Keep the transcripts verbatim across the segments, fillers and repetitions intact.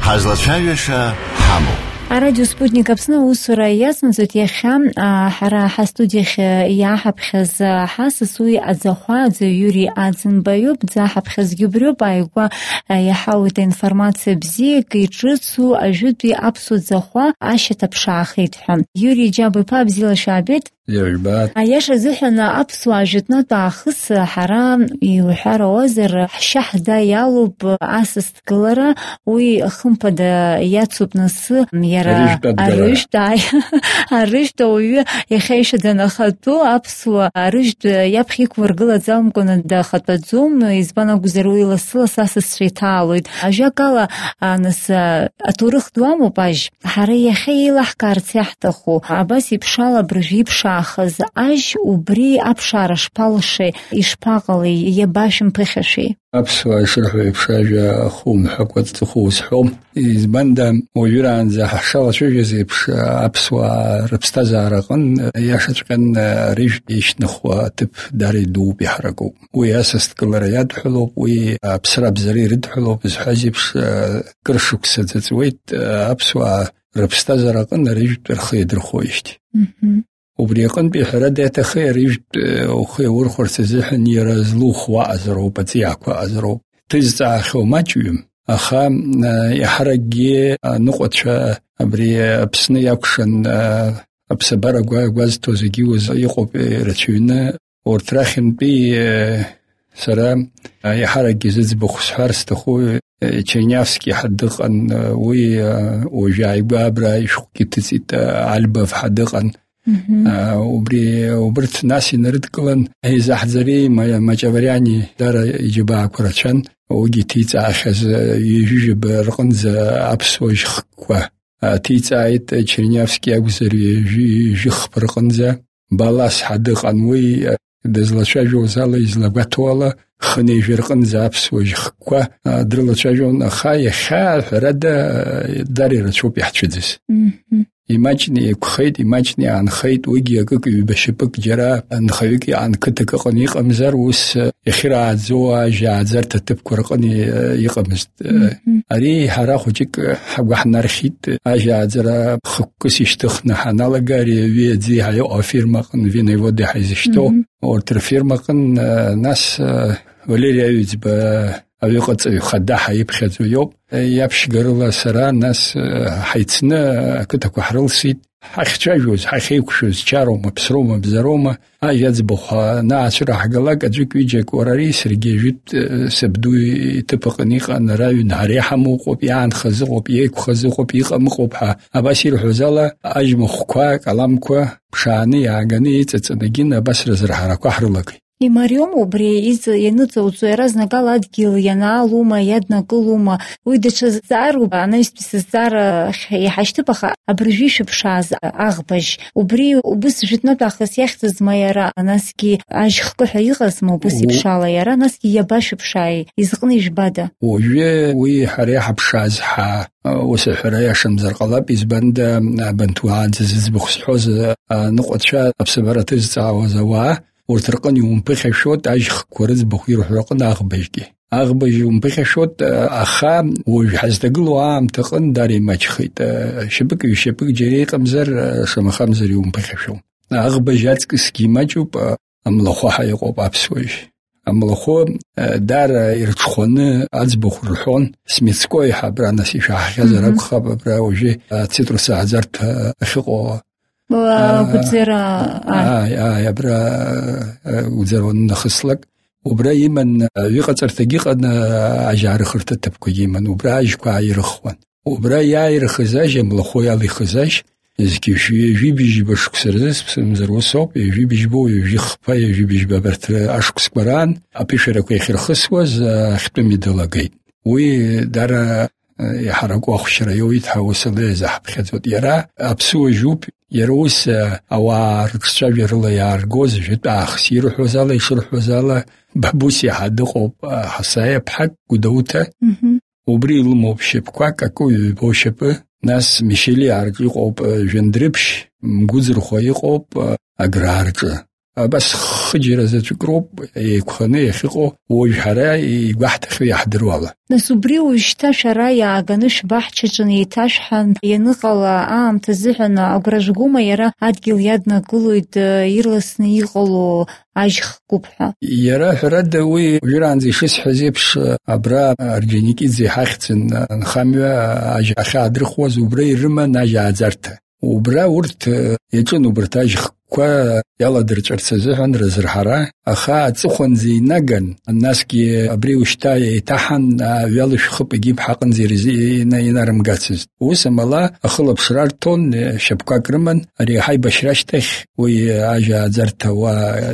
Ҳазлачавиша ҳамо. Радио Спутник Апсны усура ясмазут яхам хара хастудих яхабхаз хасасуи адзахуадзе Юрий Адзенбаёб захабхаз гюбрё байгва яхаута информация бзи кайчыцу ажутви апсу захуа ашатапшахитхам. Юрий джабы пабзила шабет. يربات عياش زحنا أبسو عجتنا تأخص حرام يوحر وزر حشح دا يالوب أسس كلرا ويخمبد ياتسوب نص يرا الرشد الرشد ويو يخيش دنا خطو أبسو الرشد يبخيك ورقلا زام كنا دا خطبزوم يزبانا جزروي لصلا ساس شريتالويد أجا قال نس أتورخ دوامو باج حري يخيل أحكار تحتخو عباسي بشالا برجي بشا خز أج وبري أبشارش بالشي إشباغلي يباشم بخشي أبسوا يشرحوا بشاجة خوم حقوة خوس حوم إزباندا ويران زا حشالة شوجة زي بش أبسوا ربستازارغن ياشتغن ريش إيش نخوة تب داري دو بيحرقو وياسست كل رياد حلوب ويابسرا بزري رد حلوب بزحاجي بش كرشوك ستزويت أبسوا ربستازارغن ريش برخي درخويشتي وبريقن بحردة خير يجد وخير ورخور تزحن يرزلو خوا أزرو بتياك وأزرو تزع خو ماجيوم أخا يحرقي نقطة شا أبري بسني يكشن بسبارة غواز توزيجي وز يقوب رتشونا ورتراخن بي سرا يحرقي زيز بخسحار استخو تشينيافسكي حدقن وي وجاي بابرا يشوكي تزيد علبة في حدقن وبري وبرت ناسي نردكلن هي زحزري ما ما جبرياني دار يجبا كرتشان وجي تيتا أخذ يجيب رقنز أبسوج خوا تيتا عيت تشينيافسكي أبزري يجي جخ برقنزة بالاس حدق أنوي دزلشاجو زالا يزلقتوالا خني جرقنز أبسوج خوا درلشاجو خاي خال ردا داري رتشوب يحتشدس Imagine خيط imagine عن خيط ويجي كك بشبك جرا عن خيوكي عن كتك قني قمزر وس يخرع زوا جازر تتبكر قني يقمز أري حرا خجك حق حنرخيت جازر خكسي اشتخنا حنالا جاري ويزي هاي أفيرما قن فيني ودي حيزشتو ورترفيرما قن ناس وليري يجب أبي قد يخدع حيب خذ يوب يبش قرلا سرا ناس حيتنا كتك وحرلسيد حيخجوز حيخيكشوز شاروما بسروما بزروما أجاز بخا ناس راح قلق أجيك ويجيك وراري سرجي جت سبدو تبقني أن راي نهاري حموق وبيان خزق وبيك خزق وبيق مخوبها أبشر حزلا أجمخ كوا كلام كوا بشاني عجني تتصدقين بس رزر حركة حرلك И Мариом убри из януцауцу разнагал адгил яна лума ядна кулума уйдача зару она списар яхаштыпаха абржиши пшаз агбаж убри убыс житнотахас яхтыз майара наски ажхку хайгас мобус пшала яра наски ябаш пшай изгны жбада وجه وي حريح بشاز ح وسحريا شمزر قلب إزبند بنتوان زز بخصوص نقطة شا بسبرة زعوزوا ورترقن يوم بخشوت أجخ كورز بخير حرقن أغبجي أغبج يوم بخشوت أخا وجحزتقلوا عام تقن داري ماجخيت شبك يشبك جري قمزر شما خمزر يوم بخشو أغبجات سكيما جوب أملخو حيقوب أبسويش أملخو دار يرتخون أزبخ الحون سميتسكوي حبرانا سيشا حيازر أبخا ببرا وجي تيتروس عزرت أخيقو وكتيرا آه آه يا برا وزرون نخصلك وبرا يمن يقصر تجيق أن أجار خرطة تبكو يمن وبرا أجكو عيرخوان وبرا يعير خزاج ملخويا لي خزاج إذا شو يجي بيجي بشك سرزس بس مزرو صوب يجي بيجي بو يجي خبا يجي بيجي ببرت أشك سكران أبيشرك ويخير خسوز ختم يدلقي وي دار يحرقوا أخشرا يويت حوصل يزحب خذوت يرا أبسو جوب يروس أوار تشابير لا يارجوز جت أخس يروح وزاله يشرح وزاله بحبوسي حدقوا حصايا بحق ودوته وبري المو بشبكوا كوي بوشب ناس مشيلي أرجي قوب جندربش مجوزر خوي قوب أجرارج بس خجر زت جروب يكخني يخيقو وجهرا يقحت خي يحضروا الله نسبري وشتا شرايا غنش بحچچن يتاشحن ينقلا ام تزحن اغرجغوما يرا ادغيل يادنا قلويد يرلسني يقلو اجخ قبحه يرا فردوي جرانزي شس حزيبش ابرا ارجينيكي زي حختن نخاميا اج اخادرخو زبري رما ناجا زرت وبرا ورت يجن برتاج كوا يلا درجت زهن رزرحرا اخا تصخن زي نغن الناس كي ابريو شتاي تحن يلش خب يجيب حقن زي رزي ينرم غاتس وسملا اخلب شرارتون شبكا كرمن ري حي بشرشتخ وي اجا زرت و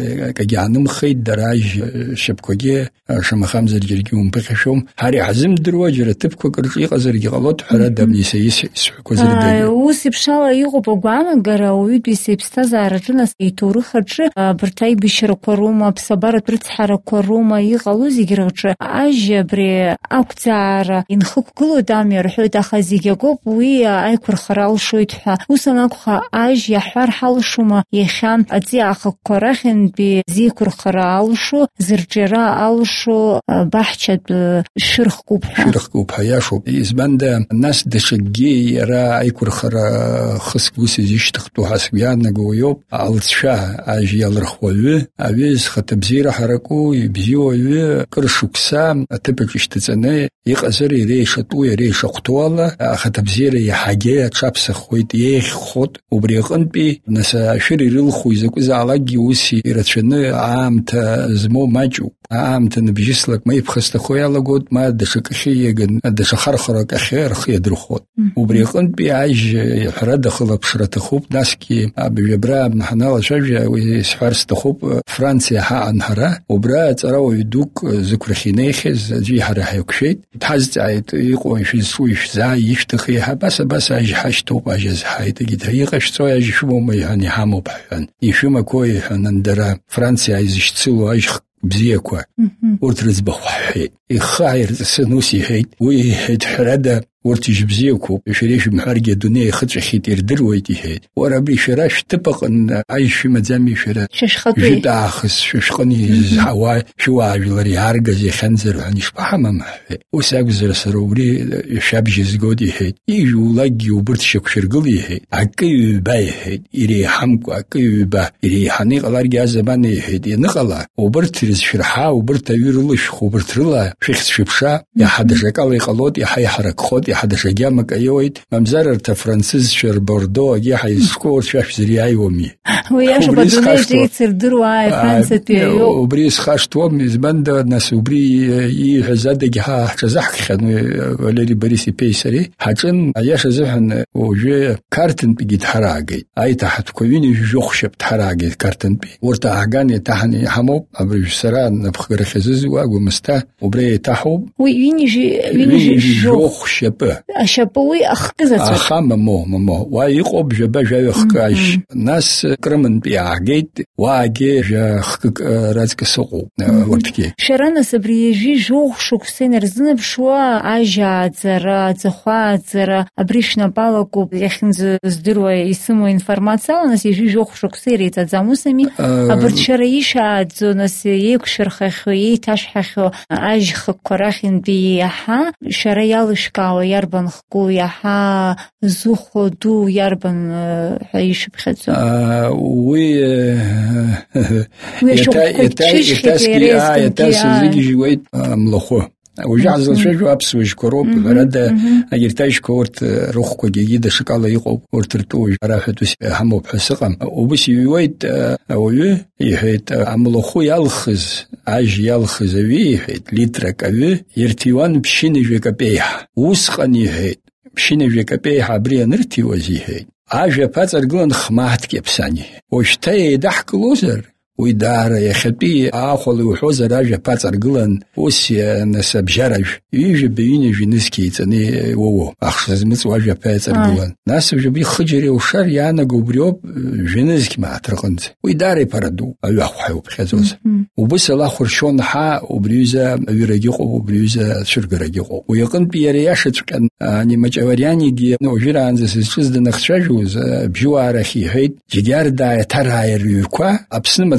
كجانم خيد دراج شبكوجي شم خمسه جرجيم بخشوم هاري حزم دروجر تبكو قرجي قزرجي غلط حرد بني سيس كوزر دي وسبشالا يغو بغوان غراوي بيسبستازار جنس يتورخج برتاي بشركوروما بصبرت برتحركوروما يغلوز يغرج اج بري اكتار ينخك كلو دامير حوت اخازيغوب وي ايكور خرال شويتها وسناكخا اج يحر حالشوما يخان اتي اخ كورخن بزيكور خرال شو زرجرا الشو بحچت شرخ كوب شرخ كوب ياشو يزبند الناس دشجي را ايكور خرا خسكوس يشتختو حسبيان نغويوب алча аж ялрхволу авез хатабзира хараку бзиою кыршукса атепечтцене иқазери решату решахтуала хатабзира яхаге чапсахойт ех ход убреханпи наса ширирил хуизакузалаги уси ирачне амта змо мачу амта нбижислак май бхастахоялагот ма дашакхиеген дашахархарак ахер хедрухот убреханпи аж храда хлапшратахуп наски абжебра نحن شجع ويسفرس تخوب فرنسا ها أنهرة وبرا تراو يدوك ذكر خنيخز جي هره يكشيت تحز عيت يقوي في سويش زاي يشتخيها بس بس أجي حشتو باجز هايت جد هي قشتو أجي شو ما يعني حمو بحن يشوما كوي هنندرا فرنسا يزشتسلو أجي بزيكوا ورترز بخوحي يخاير سنوسي هيت ويهد حرادة ورتج بزيكو شريش محرجة دنيا خدش خيتير درويتي هيت ورابي شراش تبق ان عايش في مزامي شرا شش خطي جد اخس شش خني زحواي شو عجلري عرقة زي خنزر هنش بحمام وساقزر سروري شاب جزقودي هيت يجو لاجي وبرتشك شرقلي هيت عكي باي هيت يري حمكو عكي با يري حنيق لارجي زباني هيت ينقلا وبرترز شرحا وبرتاويرلش وبرترلا شيخ شبشا يا حد شكال يقلود يا حي حرك خود حدا شجامك أيويد ممزرر تفرنسيز شر بوردو أجي حيسكور شاف زريعي ومي وياش بدوني جيت سردروا هاي فرنسا تيو وبريس خاشت ومي زبند ناس وبري يحزاد جها حزحك خن ولري بريسي بيسري حجن أياش زحن وجي كارتن بيجي حراجي أي تحت كويني جوخش بتحراجي كارتن بي ورتا عجاني تحني حموب أبري سران نبخر خزز واجو مستا وبري تحوب ويني جي ويني جي جوخش أشبوي أخكزت أخام مو مو ويقوب جبا جايخكاش ناس كرمن بيعجيت واجي جاخك رازك سوق ورتكي شرانا سبريجي جوخ شوكسين رزنب شوا عجا زرا زخوا زرا أبريشنا بالكو يخنز زدروا يسمو إنفورمация нас يجي جوخ شوكسيري تزاموسمي أبرت شرايشا زونس يكشرخخ يتاشحخ أجخ كراخين بيها شرايالشكاو يربن خكو يحا زوخو دو يربن حيش بخزو وي يتا يتا يتاسكي آه يتاسكي زيجي جويت ملخو وجعزل شجو أبس وجكروب برد أجرتاش كورت روخكو جيدة شكالة يقو ورترتو راحتوس همو بحسقم وبس يويت أوي يهيت أملخو يالخز عاج يالخز أوي يهيت ليترك أوي يرتيوان بشين جوكا بيح وسخن يهيت بشين جوكا بيح عبريا نرتي وزي هيت عاج باتر قلن خماهت كيبساني وشتاي دحك لوزر ويدار يخبي آخذ وحوز راجع باتر قلن وسي نسب جرج يجي بيني جنسكي تاني وو أخذ مثل واجع باتر قلن ناس جبي خجري وشر يانا قبريوب جنسكي ما ترقنت ويدار يبردو أيوة حيو بخزوز وبس الآخر شون حا وبريزة ويرجيقو وبريزة شرق رجيقو ويقن بيرياشة كان أني مجاورياني جي نوجير عن زسيز دنخشجوز بجوارخي هيد جدار دا ترى يريكوا أبسنمت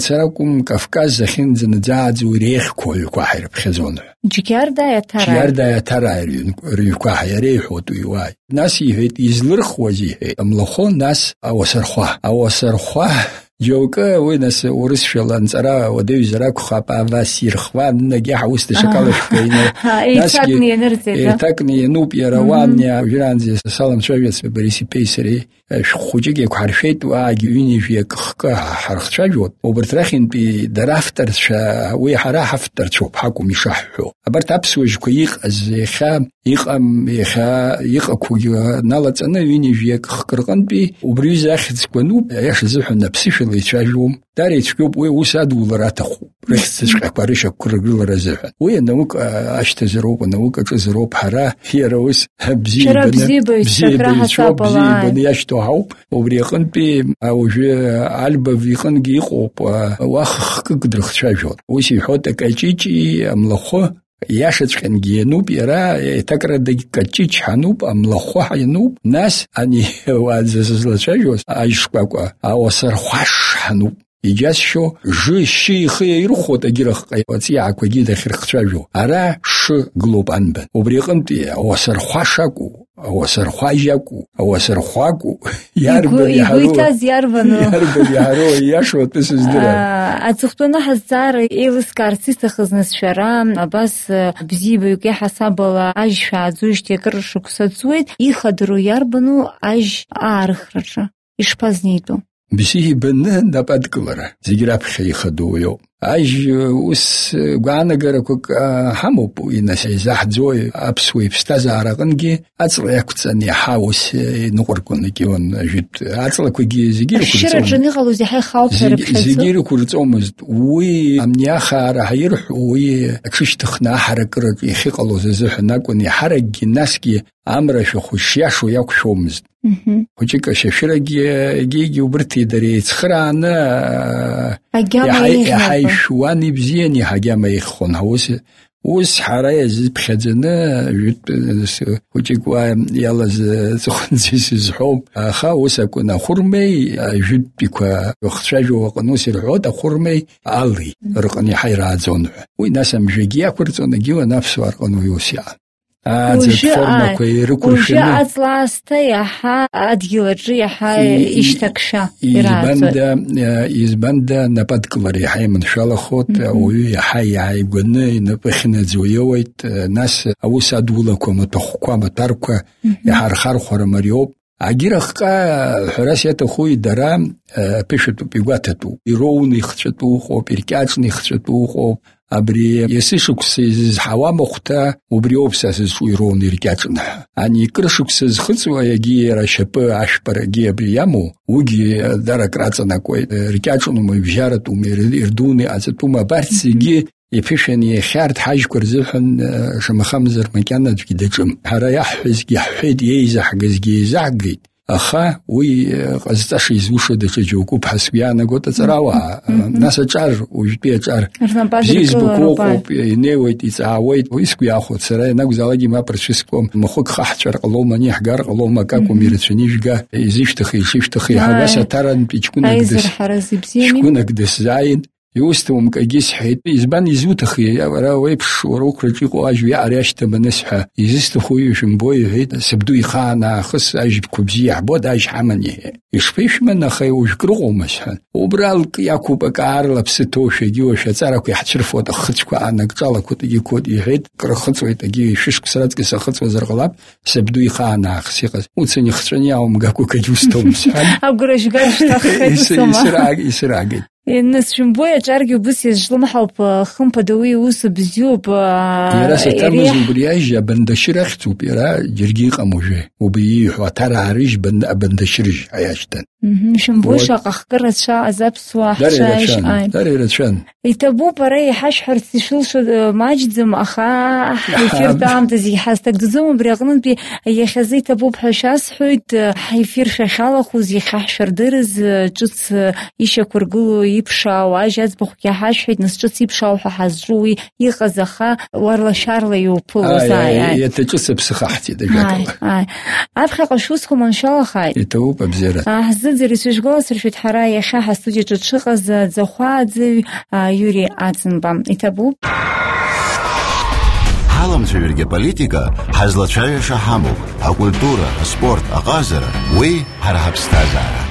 متصركم كافكاز زخين زنزاد وريخ كل كواحر بخزونه جيار دا يترى جيار دا يترى ريكوا حيريح وتويواي ناس يهيت يزلرخ وجيه أملخو ناس أو سرخوا أو سرخوا جوكا وينس ورس شلان زرا ودي زراك خابا واسير خوان نجح وست شكالش كينه ناس تكني نرتي تكني نوب يروانيا وجرانزي سلام شويس بريسي بيسري خوجي كحرفيت واجي يوني في كخ حرخ شجوت وبرترخين بدرافتر شا وي حرا حفتر شو بحكم يشححو ابرت ابسوج كيق از خام يقم يخا يقكو نالت انا يوني في كخرقن بي وبريز اخذ كنوب ياش زحو نفسي اللي تشاجوم داري تشكوب وي وساد ولراتخو ريختش قاريش كرغل رزح وي نوك اشتزروب نوك اشتزروب حرا هي روس بزي بزي بزي بزي يشتوعو وبريقن بي اوجي علبه فيقن جيقوب واخ قدرخ تشاجوت وشي حوتك اجيجي املخو ياشت كان جينوب يرا تكرر دقيقة تيج حنوب أملخو حنوب ناس أني واززز لشجوز أيشقوا أو صار خوش حنوب يجاز شو جي شي خير خود أجرخ وتيا كوجي خير شجو أرا ش قلوب أنبن وبريقنتي أو صار خوشكو أو صار خواجكو أو صار خواكو يارب يهرو يقول ياربنو يارب يهرو ياشو تسزدرا أتختنا حزار إيلس كارتيست خزنس شرام بس بزيبو يكي حساب الله أج فعزوج تكرر شكسات سويت يخدرو ياربنو أج آرخرجا إيش بازنيتو بسيه بنه نباد كلره زيجرا بخي خدويو أج وس قانا جركوك حمو بو إنس إزاح زوي أبسوي بستازارغنجي أصل يكتسني حاوس نقركون كيون جد أصل كوجي زيجيرو كورتوم شرط جني خلو زي حي خاوب زيجيرو كورتوم وي أمنيا خار هيرح وي أكشش تخنا حرك رج يخي قلو ززح ناكوني حرك ناسكي أمر شو خشياشو يكشومز وجيك شفرجي جيجي وبرتي دري تخرانا يا حي شواني بزيني حاجة ما يخون هوس وس حرايا زي بخزنا جد وجيك وام يلا زخن زي زحوم خا وسكنا خرمي جد بكوا وخشاجو وقنوس العود خرمي علي رقني حيرات زون وناس مجيجيا كرتون جوا نفس ورقنو يوسيا وجاء وجاء أطلعستي حا أديورجي حا إشتكشا يزبند يزبند نبات كلاري حي من شالخوت ويا حي حي قلنا نبخنا زويويت ناس أوسع دولكم تخقوا متركوا يحرخر خور مريوب عجيرخا حراسية خوي درام بيشتو بيقاتتو يرون يخشتو خو بيركاتن يخشتو خو أبري يسيشوكسيز حوا مختا وبريوبساس سويرون يركاتن أني كرشوكسيز خلصوا يجي رشبة عشبر يجي بريامو وجي درك راتنا كوي ركاتن ومبجارت وميردوني أزتوما بارتسيجي يفشني خارت حاج كرزحن شما خمزر مكانت في دجم حرا يحفز يحفيد يزح جزجي زعجي أخا وي قصدش يزوشو دجوجو بحسبيانا قلت تراوا ناس جار وجبي جار جيز بكوكو نيويت يتعاويت ويسكو ياخد سراي نقزالاجي ما برشسكم مخوك خحجر قلوما نيحجر قلوما كاكو ميرتشنيشجا يزيشتخي شيفتخي حاجة ترى بيشكون أقدس شكون أقدس زاين يوستوم كجيس حيت يزبان يزوتخي ورا ويبش وروك رجيقو أجوي عريشت بنسحة يزيستخو يشمبوي هيد سبدو يخانا خص أجب كبزي عبود أج حمني يشفيش من خي وشكرغو مسحن وبرالك ياكوب أكار لبستوش جيوش أتسارك يحتشرفو تخطشكو عنك جالكو تجي كود يهيد كرخطو يتجي ششك سراتك سخطو زرغلاب سبدو يخانا خسيقس وتسني خطشني يوم جاكو كجوستو مسحن أقولش قالش تخيل سما يسرع يسرع الناس شنبويا جارجي بس يجلمحوا بخم بدوي وس بزيوب يرا ستامز وبرياج بندشرخت وبيرا جرجي قموجه وبي وترى عريش بند بندشرج عياشتن شنبوشا قخكرت شا أزبسوا شايش آين داري رتشان يتبو بري حش حرتشل شو ماجد زم أخا حيفير دام تزي حاستك دزوم بريغنن بي يخزي تبو بحشاس حيد حيفير ششالة خوزي خحشر درز جوت إيشا كرقلو иԥшаау, ажь аӡбахәгьы ҳашәҳәеит, нас ҿыц иԥшаау ҳәа ҳазҿу уи иҟаз, аха уарла-шарла иуԥылоз. Иаҭаҿыц аԥсыха ҳҭеит ажәакала. Аԥхьаҟа шусқәа маншәалахааит. Иҭоуп абзиара. Ҳзыӡыр исыжәгәаласыршәеит ҳара иахьа ҳастудиаҿы дшыҟаз ӡахәааӡыҩ Юрий Аӡынба. Иҭабуп. Ҳаламцәажәаргьы политика ҳазлацәажәаша ҳамоуп. Акультура, аспорт, аҟазара, уи ҳара ҳаԥсҭазаара.